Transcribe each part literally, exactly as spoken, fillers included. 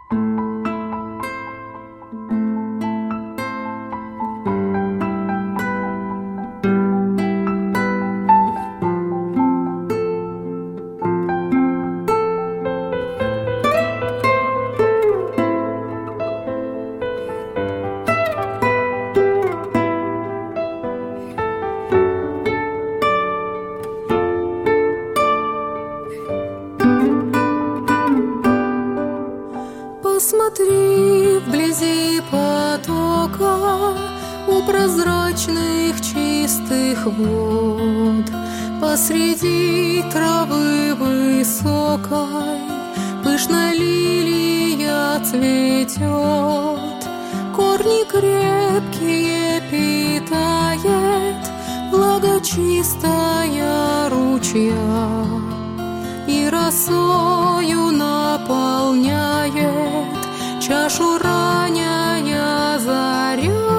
Посмотри вблизи потока, у прозрачных чистых вод, посреди травы высокой пышная лилия цветет, корни крепкие питает влага чистая ручья и росою наполняет чашу ранняя заря.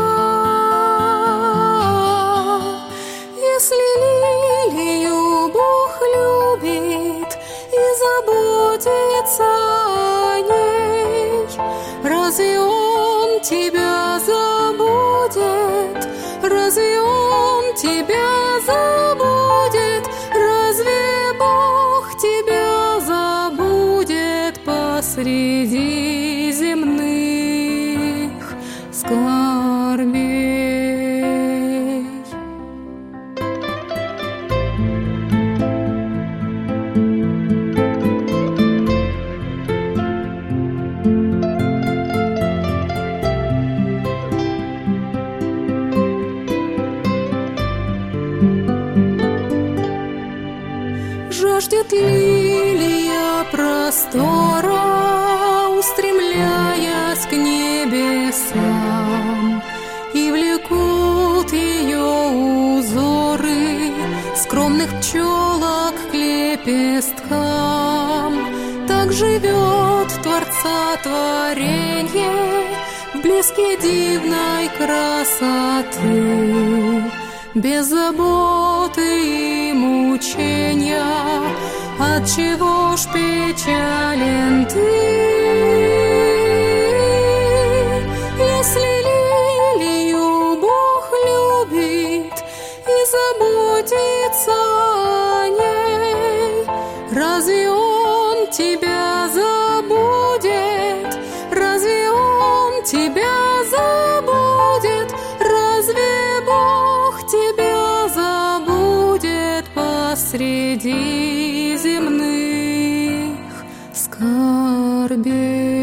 Если лилию Бог любит и заботится о ней, разве Он тебя забудет? Разве Он тебя забудет? Разве Бог тебя забудет посреди земных скорбей? Жаждет лилия простора, устремляясь к небесам, и влекут ее узоры скромных пчелок к лепесткам. Так живет Творца творенье в блеске дивной красоты, без заботы и мучения. Отчего ж печален ты? Если лилию Бог любит и заботится о ней, разве Он тебя забудет? Разве Он тебя забудет? Разве Бог тебя забудет посреди земных скорбей?